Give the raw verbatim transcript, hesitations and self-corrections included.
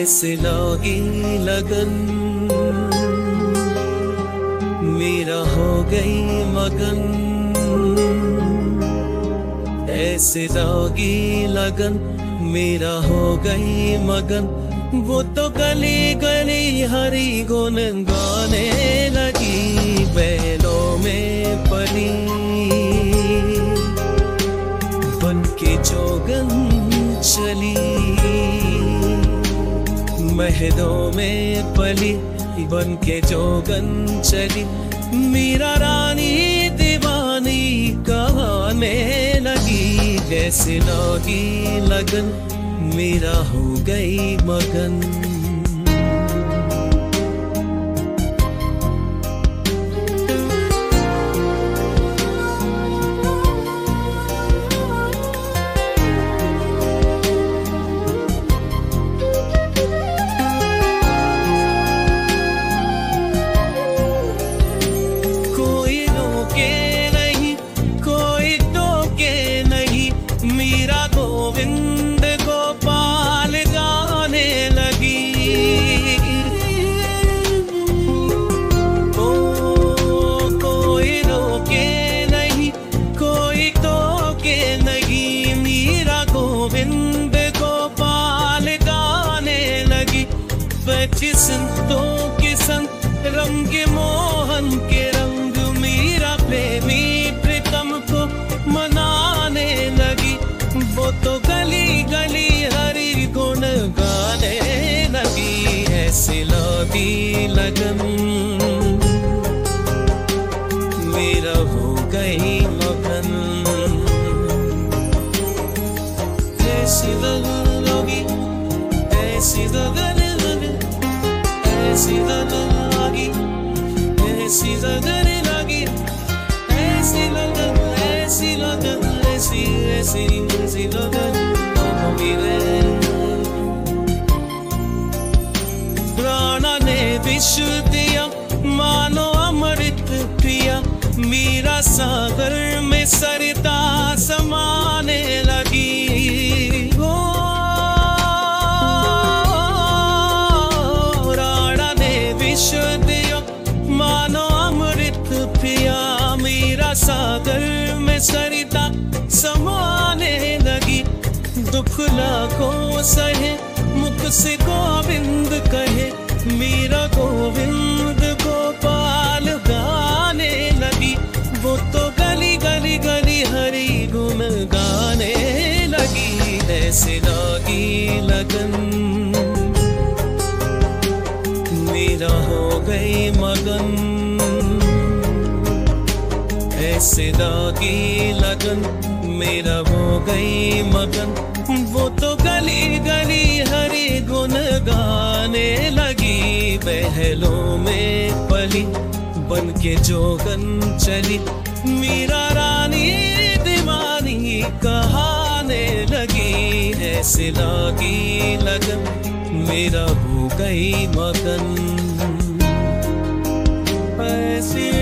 ऐसे लगी लगन मेरा हो गई मगन, ऐसे लगी लगन मेरा हो गई मगन। वो तो गली गली हरी गुन गाने लगी, बैलों में पली बन के जोगन चली, महलों में पली बन के जोगन चली। मीरा रानी दीवानी कहाने लगी, जैसे लगी लगन मेरा हो गई मगन। संतों के संग रंग मोहन के रंग, मीरा प्रेमी प्रीतम को मनाने लगी। वो तो गली गली हरि गुण गाने लगी, ऐसे लगी लगन मेरा हो गई मगन। ऐसी लगन लगी, ऐसी लगन ऐसी लगन लगी, ऐसी लगन लगी, ऐसी लगन, ऐसी लगन, ऐसी ऐसी ऐसी लगन लगी रे। प्राणा ने विष दिया मानो अमृत पिया, मीरा सागर में सरिता समाने लगी। मानो अमृत पिया, मीरा सागर में सरिता समाने लगी। दुख लाखों सहे मुख से गोविंद कहे, मीरा गोविंद गोपाल गाने लगी। वो तो गली गली गली हरि गुण गाने लगी, ऐसे लगी लगन मेरा हो गई मगन। ऐसे लगी लगन मेरा हो गई मगन। वो तो गली गली हरि गुण गाने लगी, बहलों में पली बन के जोगन चली। मीरा रानी दीवानी कहाने लगी, ऐसे लगी लगन मेरा हो गई मगन। ऐसी